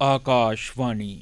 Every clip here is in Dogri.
आकाशवाणी।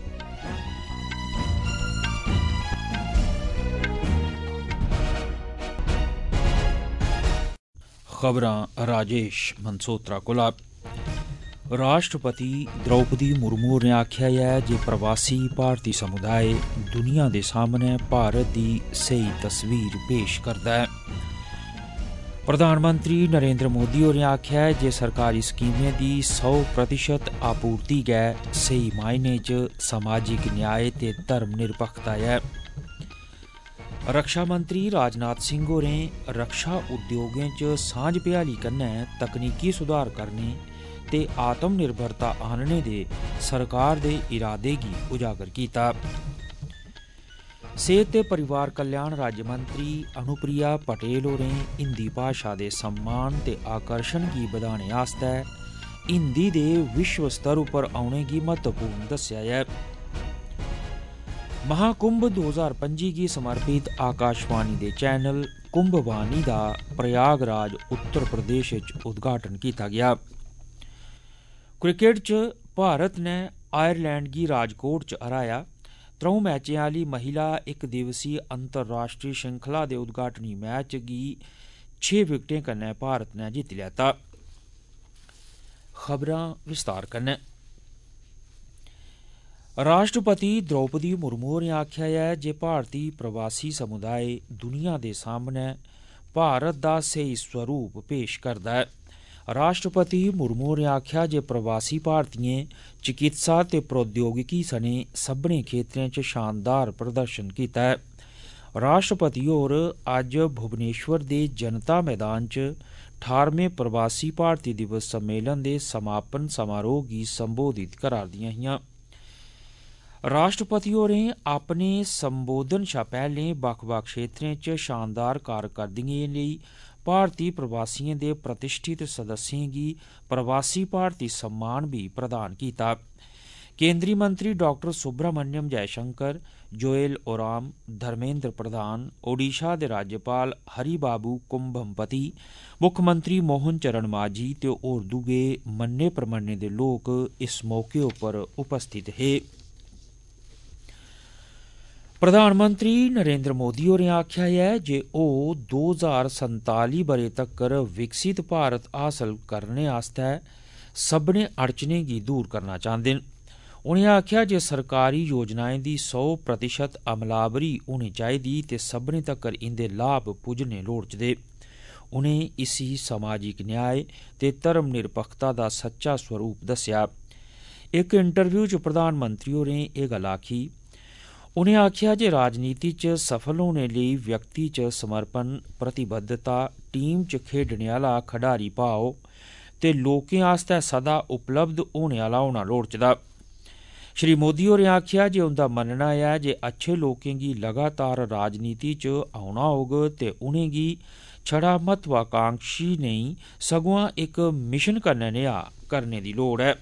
खबरां राजेश मनसोत्रा कोला। राष्ट्रपति द्रौपदी मुर्मू होरें आखेआ है जे प्रवासी भारती समुदाय दुनिया दे सामने भारत दी सही तस्वीर पेश करदा है। प्रधानमंत्री नरेंद्र मोदी होरें आखेआ है जे सरकारी स्कीमें दी 100% आपूर्ति गै सही मायने च समाजिक न्याय ते धर्म निरपक्खता है। रक्षा मंत्री राजनाथ सिंह होरें रक्षा उद्योगें च सांझ भ्याली कन्नै तकनीकी सुधार करने ते आत्म निर्भरता आह्नने दे सरकार दे इरादे गी उजागर कीता। सेहत ते परिवार कल्याण राज्य मंत्री अनुप्रिया पटेल होरें हिंदी भाशा दे सम्मान ते आकर्षण गी बधाने आस्तै हिंदी दे विश्व स्तर उप्पर औने गी महत्वपूर्ण दस्सेआ ऐ। महाकुंभ 2025 गी समर्पित आकाशवाणी दे चैनल कुंभवाणी दा प्रयागराज उत्तर प्रदेश च उद्घाटन किया गया। क्रिकेट च भारत ने आयरलैंड गी राजकोट च हराया। 3 मैचें आह्ली महिला इक दिवसीय अंतर्राष्ट्रीय श्रृंखला दे उद्घाटनी मैच गी 6 विकेटें कन्नै भारत ने जित्ती लैता। खबरां विस्तार कन्नै। राष्ट्रपति द्रौपदी मुर्मू होरें आखेआ है जे भारती प्रवासी समुदाय दुनिया दे सामने भारत दा स्हेई स्वरूप पेश करदा है। राष्ट्रपति मुर्मू होरें आखेआ जे प्रवासी भारतीयें चिकित्सा ते प्रौद्योगिकी सने सब्भनें खेत्तरें च शानदार प्रदर्शन कीता है। राष्ट्रपति होर अज्ज भुवनेश्वर दे जनता मैदान च 18वें प्रवासी भारती दिवस सम्मेलन दे समापन समारोह गी संबोधित करा'रदियां हियां। राष्ट्रपति होरें अपने संबोधन शा पैह्लें बक्ख-बक्ख क्षेत्रें च शानदार कारकर्दगियें लेई भारती प्रवासियें दे प्रतिष्ठित सदस्यें गी प्रवासी भारती सम्मान भी प्रदान कीता। केंद्री मंत्री डॉक्टर सुब्रमण्यम जयशंकर, जोएल ओराम, धर्मेंद्र प्रधान, ओडिशा दे राज्यपाल हरिबाबू कुंभमपति, मुक्खमंत्री मोहन चरण मांझी ते होर दुए मन्ने परमन्ने दे लोक इस मौके उप्पर उपस्थित हे। प्रधानमंत्री नरेंद्र मोदी होरें आखेआ है जे ओह् 2047 ब'रे तक्कर विकसित भारत हासल करने आस्तै सब्भनें अड़चनें गी दूर करना चांह्दे न। उनें आखेआ जे सरकारी योजनाएं दी 100% अमलावरी होनी चाहिदी ते सब्भनें तक्कर इंदे लाभ पुज्जने लोड़चदे। उनें इसी समाजिक न्याय ते धर्म निरपक्खता दा सच्चा स्वरूप दस्सेआ। इक इंटरव्यू च प्रधानमंत्री होरें एह् गल्ल आखी। उनें आखेआ जे राजनीति च सफल होने लेई व्यक्ति च समर्पण, प्रतिबद्धता, टीम च खेढने आह्ला खढारी भाव ते लोकें आस्तै सदा उपलब्ध होने आह्ला होना लोड़चदा। श्री मोदी होरें आखेआ जे उंदा मन्नना ऐ जे अच्छे लोकें गी लगातार राजनीति च औना होग ते उनेंगी छड़ा महत्वाकांक्षी नेईं सगुआं इक मिशन कन्नै नेहा करने दी लोड़ ऐ।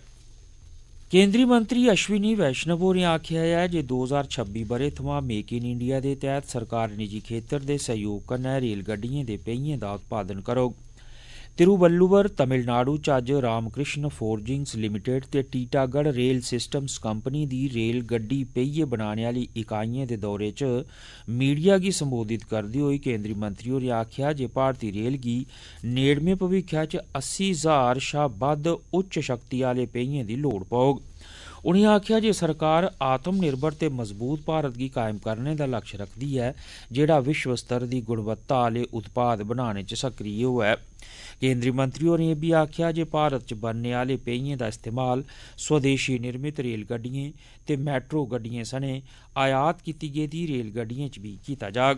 केंद्रीय मंत्री अश्विनी वैष्णव होरें आखेआ है जे 2026 ब'रे थमां मेक इन इंडिया दे तैह्त सरकार निजी खेत्तर दे सैह्योग कन्नै रेलगड्डियें दे पहियें दा उत्पादन करोग। तिरुवल्लुवर, तमिलनाडु च अज्ज रामकृष्ण फोर्जिंग्स लिमिटेड ते टीटागढ़ रेल सिस्टम्स कंपनी दी रेल गड्डी पहिये बनाने आह्ली इकाइयें दे दौरे च मीडिया गी संबोधित करदे होई केंद्री मंत्री होरें आखेआ जे भारती रेल गी नेड़मे भविक्खै च 80,000 शा बद्ध उच्च शक्ति आह्ले पहियें दी लोड़ पौग। उनें आखेआ जे सरकार आत्म निर्भर ते मजबूत भारत गी कायम करने दा लक्ष्य रखदी ऐ जेह्ड़ा विश्व स्तर दी गुणवत्ता आह्ले उत्पाद बनाने च सक्रिय होऐ। केंद्री मंत्री होरें एह् बी आखेआ जे भारत च बनने आह्ले पहियें दा इस्तेमाल स्वदेशी निर्मित रेलगड्डियें ते मैट्रो गड्डियें सने आयात कीती गेदी रेलगड्डियें च बी कीता जाग।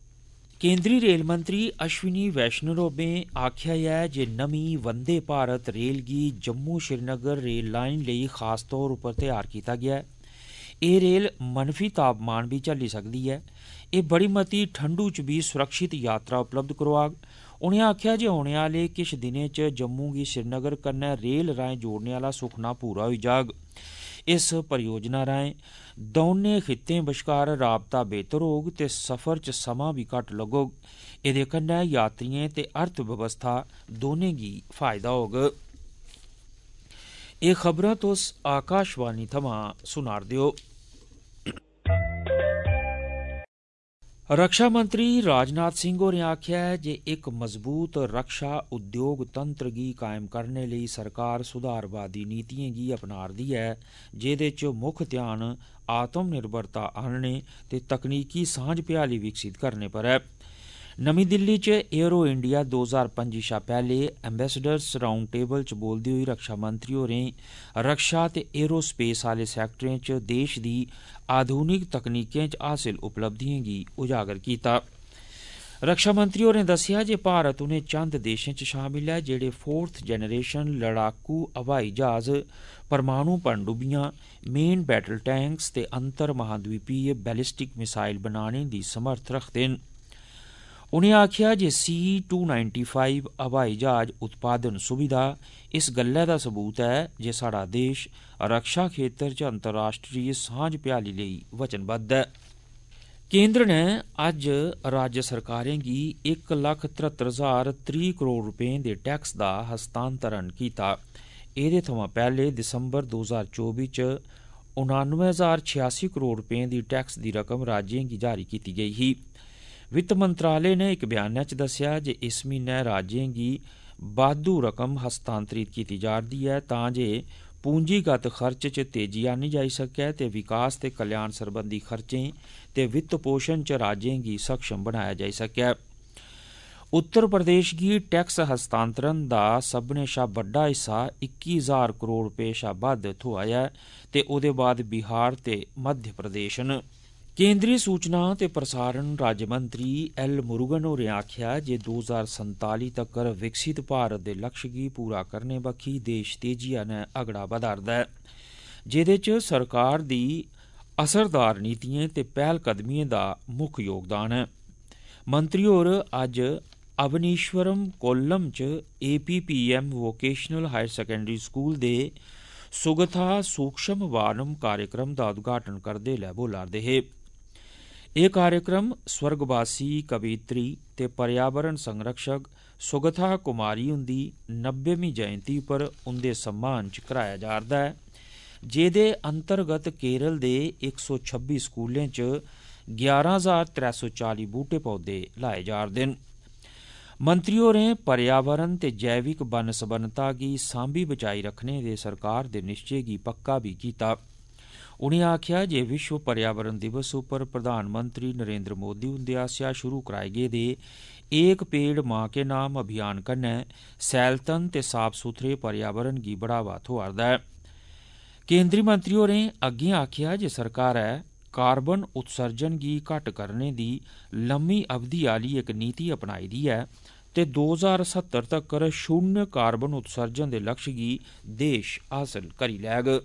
केंद्री रेल मंत्री अश्विनी वैष्णव होरें आखेआ ऐ जे नमीं वंदे भारत रेल गी जम्मू श्रीनगर रेल लाइन लेई खास तौर उप्पर तैयार कीता गेआ ऐ। एह् रेल मनफी तापमान बी झल्ली सकदी ऐ। एह् बड़ी मती ठंडू च बी सुरक्षित यात्रा उपलब्ध करोआग। उनें आखेआ जे औने आह्ले किश दिनें च जम्मू गी श्रीनगर कन्नै रेल राहें जोड़ने आह्ला सुखना पूरा होई जाग। इस परियोजना राहें दौनें खित्तें बश्कार राबता बेहतर होग ते सफर च समां बी घट्ट लग्गोग। एह्दे कन्नै यात्रियें ते अर्थव्यवस्था दौनें गी फायदा होग। एह् खबरां तुस आकाशवाणी थमां सुना'रदे ओ। रक्षा मंत्री राजनाथ सिंह होरें आखेआ ऐ जे इक मजबूत रक्षा उद्योग तंत्र गी कायम करने लेई सरकार सुधारवादी नीतिएं गी अपना'रदी ऐ, जेह्दे च मुक्ख ध्यान आत्म निर्भरता आह्नने ते तकनीकी सांझ भ्याली विकसित करने पर ऐ। नमीं दिल्ली च एयरो इंडिया 2025 शा पैह्ले एम्बेसडर्स राउंड टेबल च बोलदे होई रक्षा मंत्री होरें रक्षा ते एयरोस्पेस आह्ले सैक्टरें च देश दी आधुनिक तकनीकें च हासिल उपलब्धिएं गी उजागर कीता। रक्षा मंत्री होरें दस्सेआ जे भारत उनें चंद देशें च शामिल ऐ जेह्ड़े 4th जनरेशन लड़ाकू हवाई जहाज, परमाणु पनडुब्बियां, मेन बैटल टैंक्स ते अंतर महाद्वीपीय बैलिस्टिक मिसाइल बनाने दी समर्थ रखदे न। उनें आखेआ जे C-295 हवाई जहाज उत्पादन सुविधा इस गल्लै दा सबूत ऐ जे साढ़ा देश रक्षा खेतर च अंतर्राष्ट्रीय सांझ भ्याली लेई वचनबद्ध ऐ। केंद्र ने अज्ज राज्य सरकारें गी 1,73,030 करोड़ रपें दे टैक्स दा हस्तांतरण कीता। एह्दे थमां पैह्ले दिसंबर 2024 च 99,086 करोड़ रपें दी टैक्स दी रकम राज्यें गी जारी कीती गेई ही। वित्त मंत्रालय ने इक बयानै च दस्सेआ जे इस म्हीनै राज्यें गी बाद्धू रकम हस्तांतरित कीती जा'रदी ऐ तां जे पूंजीगत खर्च च तेजी आह्न्नी जाई सकै ते विकास ते कल्याण सरबंधी खर्चें ते वित्त पोषण च राज्यें गी सक्षम बनाया जाई सकै। उत्तर प्रदेश गी टैक्स हस्तांतरण दा सब्भनें शा बड्डा हिस्सा 21,000 करोड़ रपेऽ शा बद्ध थ्होआ ऐ ते ओह्दे बाद बिहार ते मध्य प्रदेश न। केंद्री सूचना ते प्रसारण राज्यमंत्री एल मुरुगन होरें आखेआ जे 2047 तक्कर विकसित भारत दे लक्ष्य गी पूरा करने बक्खी देश तेजिआ नै अगड़ा बधा'रदा ऐ, जेह्दे च सरकार दी असरदार नीतिएं ते पैह्लकदमिएं दा मुक्ख योगदान ऐ। मंत्री होर अज्ज अवनीश्वरम कोल्लम च APPM vocational higher secondary school दे सुगथा सूक्ष्म वानम कार्यक्रम दा उद्घाटन करदे लै बोला'रदे हे। एह् कार्यक्रम स्वर्गवासी कवयित्री ते पर्यावरण संरक्षक सुगथा कुमारी हुंदी 90वीं जयंती पर उंदे सम्मान च कराया जा'रदा ऐ, जेह्दे अंतर्गत केरल दे 126 स्कूलें च 11,340 बूह्टे पौधे लाए जा'रदे न। मंत्री होरें पर्यावरण ते जैविक बन्न सबन्नता गी सांभी बचाई रक्खने दे सरकार दे निश्चे गी पक्का बी कीता। उनें आखेआ जे विश्व पर्यावरण दिवस उप्पर प्रधानमंत्री नरेंद्र मोदी हुंदे आसेआ शुरू कराए गेदे एक पेड़ मां के नाम अभियान कन्नै सैलतन ते साफ सुथरे पर्यावरण गी बढ़ावा थ्होआ'रदा ऐ। केंद्री मंत्री होरें अग्गें आखेआ जे सरकारै कार्बन उत्सर्जन गी घट्ट करने दी लम्मी अवधि आह्ली इक नीति अपनाई दी ऐ ते 2070 तक्कर शून्य कार्बन उत्सर्जन दे लक्ष्य गी देश हासल करी लैग।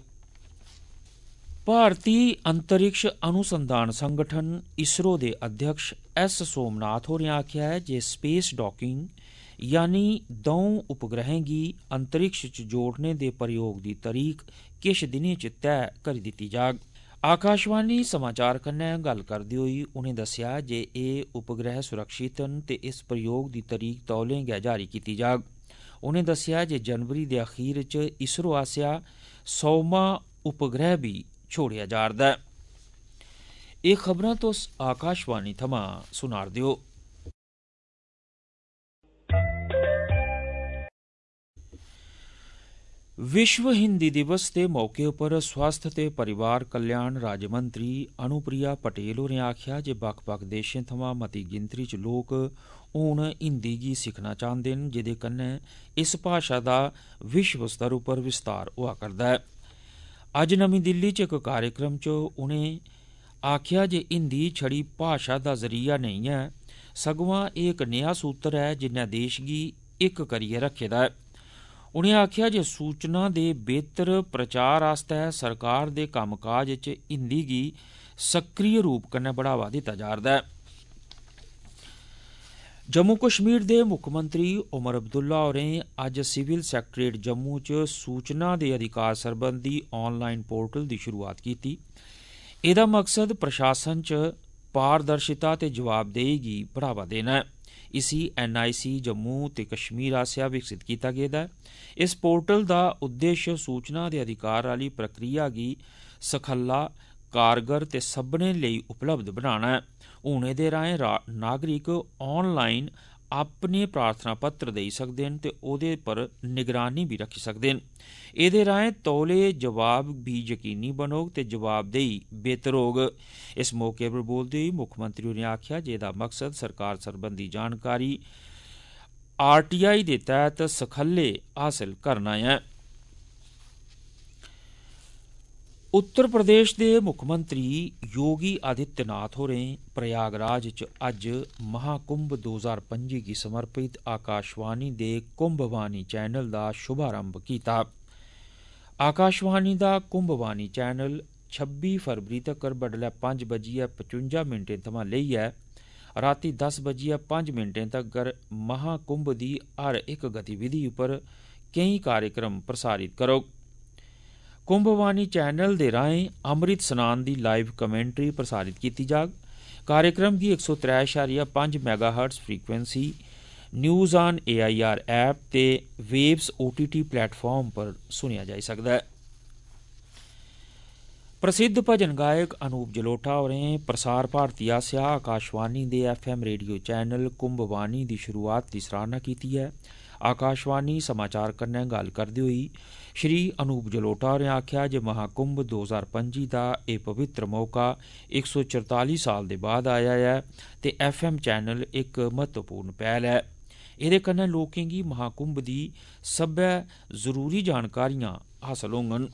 भारती अंतरिक्ष अनुसंधान संगठन इसरो दे अध्यक्ष S सोमनाथ होरें आखेआ ऐ जे स्पेस डॉकिंग यानी द'ऊं उपग्रहें गी अंतरिक्ष च जोड़ने दे प्रयोग दी तरीक किश दिनें च तैऽ करी दित्ती जाग। आकाशवाणी समाचार कन्नै गल्ल करदे होई उनें दस्सेआ जे एह् उपग्रह सुरक्षित न ते इस प्रयोग दी तरीक तौले गै जारी कीती जाग। उनें दस्सेआ जे जनवरी दे अखीर च इसरो आसेआ 100मां उपग्रह बी छोड़ेआ जा'रदा ऐ। एह् खबरां तुस आकाशवाणी थमां सुना'रदे ओ। विश्व हिंदी दिवस दे मौके पर स्वास्थ्य ते परिवार कल्याण राज्यमंत्री अनुप्रिया पटेल होरें आखेआ जे बक्ख-बक्ख देशें थमां मती गिनतरी च लोक हून हिंदी गी सिक्खना चांह्दे न, जेह्दे कन्नै इस भाशा दा विश्व स्तर उप्पर विस्तार होआ करदा ऐ। अज्ज नमीं दिल्ली च इक कार्यक्रम च उनें आखेआ जे हिंदी छड़ी भाशा दा जरिया नेईं ऐ, सगुआं एह् इक नेहा सूत्र ऐ जिन्नै देश गी इक करियै रक्खे दा ऐ। उनें आखेआ जे सूचना दे बेह्तर प्रचार आस्तै सरकार दे कम्मकाज च हिंदी गी सक्रिय रूप कन्नै बढ़ावा दित्ता जा'रदा ऐ। जम्मू कश्मीर दे मुक्खमंत्री उमर अब्दुल्ला होरें अज्ज सिविल सैक्रेटेरिएट जम्मू च सूचना दे अधिकार सरबंधी ऑनलाइन पोर्टल दी शुरुआत कीती। एह्दा मकसद प्रशासन च पारदर्शिता ते जवाबदेही गी बढ़ावा देना ऐ। इसी NIC जम्मू ते कश्मीर आसेआ विकसित कीता गेदा ऐ। इस पोर्टल दा उद्देश्य सूचना दे अधिकार आह्ली प्रक्रिया गी सखल्ला, कारगर ते सभनें लेई उपलब्ध बनाना ऐ। हून एह्दे राहें नागरिक ऑनलाइन अपने प्रार्थना पत्र देई सकदे न ते ओह्दे पर निगरानी भी रखी सकदे न। एह्दे राहें तौले जवाब भी यकीनी बनोग ते जवाबदेही बेहतर होग। इस मौके पर बोलदे होई मुक्खमंत्री होरें आखेआ जे एह्दा मकसद सरकार सरबंधी जानकारी RTI दे तैह्त सखल्ले हासल करना ऐ। उत्तर प्रदेश दे मुक्खमंत्री योगी आदित्यनाथ होरें प्रयागराज च अज्ज महाकुंभ 2025 गी समर्पित आकाशवाणी दे कुंभवाणी चैनल दा शुभारंभ कीता। आकाशवाणी दा कुंभवाणी चैनल 26 फरवरी तक्कर बडलै 5:55 थमां लेइयै रातीं 10:05 तक्कर महाकुंभ दी हर इक गतिविधि उप्पर केईं कार्यक्रम प्रसारित करोग। कुंभवाणी चैनल दे राहें अमृत स्नान दी लाइव कमेंटरी प्रसारित कीती जाग। कार्यक्रम गी 103.5 MHz frequency, news on AIR app ते वेव्स OTT प्लेटफार्म पर सुनेआ जाई सकदा ऐ। प्रसिद्ध भजन गायक अनूप जलोटा होरें प्रसार भारती आसेआ आकाशवाणी दे FM रेडियो चैनल कुंभवाणी दी शुरुआत दी सराहना कीती ऐ। आकाशवाणी समाचार कन्नै गल्ल करदे होई श्री अनूप जलोटा होरें आखेआ जे महाकुंभ 2025 दा एह् पवित्र मौका 144 साल दे बाद आया ऐ ते FM चैनल इक महत्वपूर्ण पैह्ल ऐ। एह्दे कन्नै लोकें गी महाकुंभ दी सब्भै जरूरी जानकारियां हासल होङन।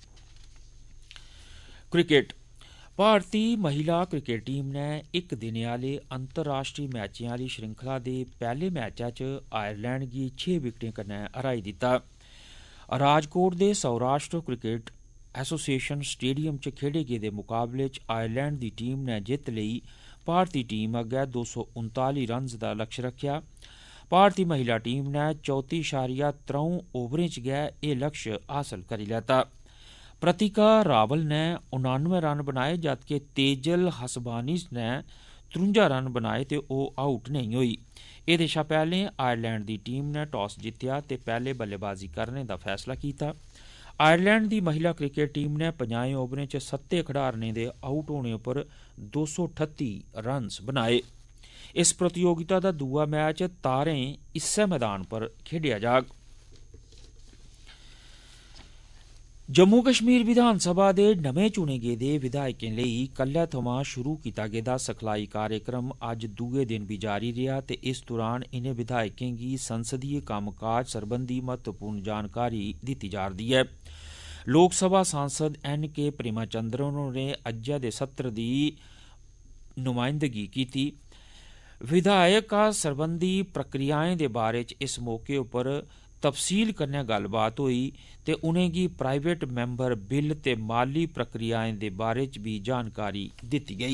क्रिकेट। भारती महिला क्रिकेट टीम ने इक दिनै आह्ले अंतर्राश्ट्री मैचें आह्ली श्रृंखला दे पैह्ले मैचै च आयरलैंड गी 6 विकेटें कन्नै हराई दित्ता। राजकोट दे सौराष्ट्र क्रिकेट एसोसिएशन स्टेडियम च खेढे गेदे मुकाबले च आयरलैंड दी टीम ने जित्त लेई भारती टीम अग्गै 239 रन्स दा लक्ष्य रक्खेआ। भारती महिला टीम ने 34.3 ओवरें च गै एह् लक्ष्य हासल करी लैता। प्रतिका रावल ने 99 रन बनाए जबकि तेजल हसबानिस ने 53 रन बनाए ते ओह् आउट नेईं होई। एह्दे शा पैह्लें आयरलैंड दी टीम ने टॉस जित्तेआ ते पैह्ले बल्लेबाजी करने दा फैसला कीता। आयरलैंड दी महिला क्रिकेट टीम ने 50 ओवरें च 7 खडारनें दे आउट होने उप्पर 238 रन्स बनाए। इस प्रतियोगिता दा दूआ मैच तारें इस्सै मैदान पर खेढेआ जाग। जम्मू कश्मीर विधानसभा दे नमें चुने गेदे विधायकें लेई कल्लै थमां शुरू कीता गेदा सिखलाई कार्यक्रम अज्ज दूए दिन बी जारी रेहा ते इस दौरान इनें विधायकें गी संसदीय कम्मकाज सरबंधी महत्वपूर्ण जानकारी दित्ती जा'रदी ऐ। लोकसभा सांसद NK प्रेमाचंद्रन होरें अज्जै दे सत्र दी नुमाइंदगी कीती। विधायका सरबंधी प्रक्रियाएं दे बारे च इस मौके उप्पर तफसील कन्नै गल्लबात होई ते उनेंगी प्राइवेट मैंबर बिल ते माली प्रक्रियाएं दे बारे च भी जानकारी दित्ती गेई।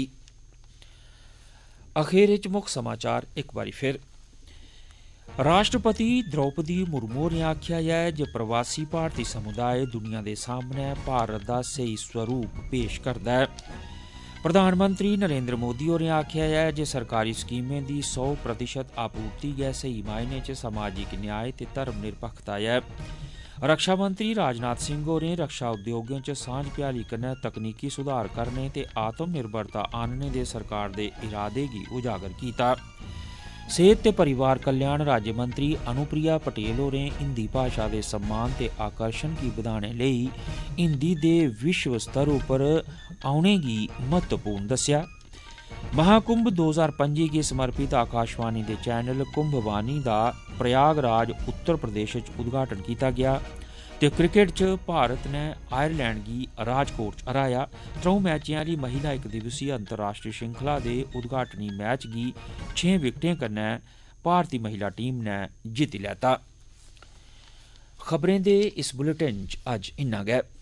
अखीर च मुक्ख समाचार इक बारी फिर। राष्ट्रपति द्रौपदी मुर्मू होरें आखेआ ऐ जे प्रवासी भारती समुदाय दुनिया दे सामनै भारत दा स्हेई स्वरूप पेश करदा ऐ। प्रधानमंत्री नरेंद्र मोदी होरें आखेआ ऐ जे सरकारी स्कीमें दी 100% आपूर्ति गै स्हेई मायने च समाजिक न्याय ते धर्मनिरपक्खता ऐ। रक्षा मंत्री राजनाथ सिंह होरें रक्षा उद्योगें च सांझ भ्याली कन्नै तकनीकी सुधार करने ते आत्म निर्भरता आनने दे सरकार दे इरादे गी उजागर कीता। सेहत ते परिवार कल्याण राज्यमंत्री अनुप्रिया पटेल होरें हिंदी भाशा दे सम्मान ते आकर्षण गी बधाने लेई हिंदी दे विश्व स्तर उप्पर औने गी महत्वपूर्ण दस्सेआ। महाकुंभ 2025 गी समर्पित आकाशवाणी दे चैनल कुंभवाणी दा प्रयागराज उत्तर प्रदेश च उद्घाटन कीता गेआ ते क्रिकेट च भारत ने आयरलैंड गी राजकोट च हराया। 3 मैचें आह्ली महिला इक दिवसीय अंतर्राश्ट्री श्रृंखला दे उद्घाटनी मैच गी 6 विकेटें कन्नै भारती महिला टीम ने जित्ती लैता। खबरें दे इस बुलेटिन च अज्ज इन्ना गै।